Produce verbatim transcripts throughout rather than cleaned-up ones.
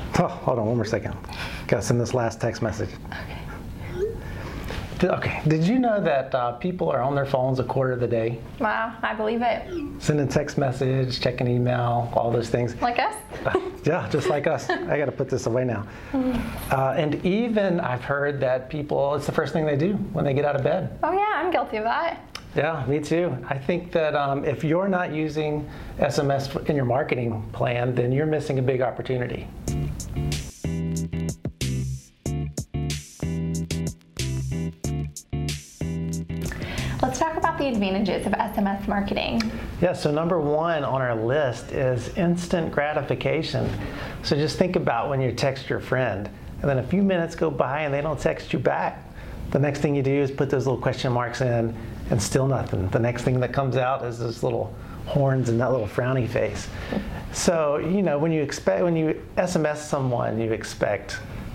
Oh, hold on one more second. Gotta send this last text message. Okay. Okay, did you know that uh, people are on their phones a quarter of the day? Wow, I believe it. Sending text message, checking email, all those things. Like us? Yeah, just like us. I got to put this away now. Uh, and even I've heard that people, it's the first thing they do when they get out of bed. Oh yeah, I'm guilty of that. Yeah, me too. I think that um, if you're not using S M S in your marketing plan, then you're missing a big opportunity. Let's talk about the advantages of S M S marketing. Yeah, so number one on our list is instant gratification. So just think about when you text your friend, and then a few minutes go by and they don't text you back. The next thing you do is put those little question marks in, and still nothing. The next thing that comes out is those little horns and that little frowny face. So, you know, when you expect, when you S M S someone, you expect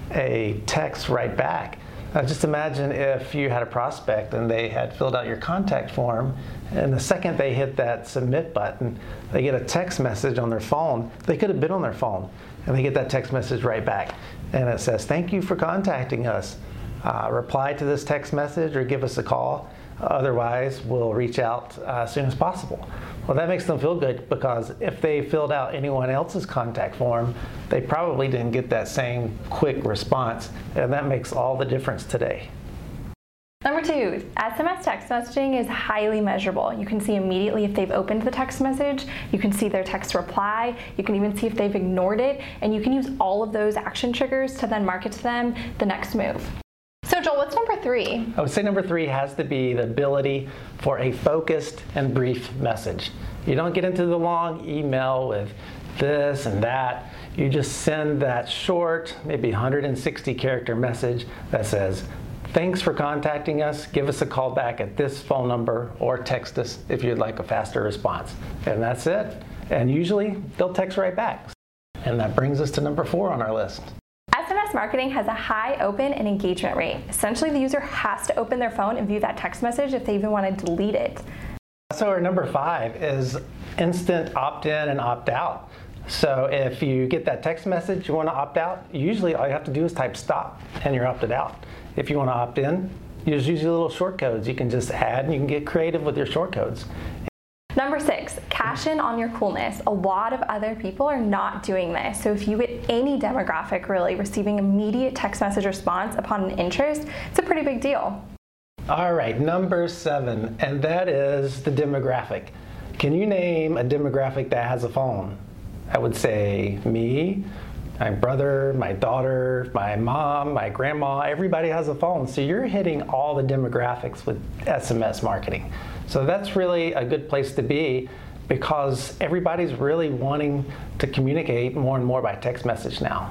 a text right back. Now just imagine if you had a prospect and they had filled out your contact form, and the second they hit that submit button, they get a text message on their phone. They could have been on their phone, and they get that text message right back. And it says, thank you for contacting us. Uh, reply to this text message or give us a call. Otherwise, we'll reach out uh, as soon as possible. Well, that makes them feel good, because if they filled out anyone else's contact form, they probably didn't get that same quick response, and that makes all the difference today. Number two, S M S text messaging is highly measurable. You can see immediately if they've opened the text message, you can see their text reply, you can even see if they've ignored it, and you can use all of those action triggers to then market to them the next move. So Joel, what's number three? I would say number three has to be the ability for a focused and brief message. You don't get into the long email with this and that. You just send that short, maybe one hundred sixty character message that says, thanks for contacting us. Give us a call back at this phone number, or text us if you'd like a faster response. And that's it. And usually they'll text right back. And that brings us to number four on our list. S M S marketing has a high open and engagement rate. Essentially, the user has to open their phone and view that text message if they even want to delete it. So our number five is instant opt-in and opt-out. So if you get that text message, you want to opt out, usually all you have to do is type stop and you're opted out. If you want to opt in, there's usually little short codes you can just add, and you can get creative with your short codes. Number six, cash in on your coolness. A lot of other people are not doing this. So if you get any demographic really receiving immediate text message response upon an interest, it's a pretty big deal. All right, number seven, and that is the demographic. Can you name a demographic that has a phone? I would say me, my brother, my daughter, my mom, my grandma, everybody has a phone. So you're hitting all the demographics with S M S marketing. So that's really a good place to be, because everybody's really wanting to communicate more and more by text message now.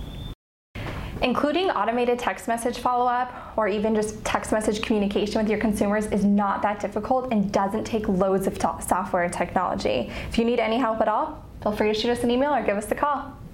Including automated text message follow-up or even just text message communication with your consumers is not that difficult and doesn't take loads of software and technology. If you need any help at all, feel free to shoot us an email or give us a call.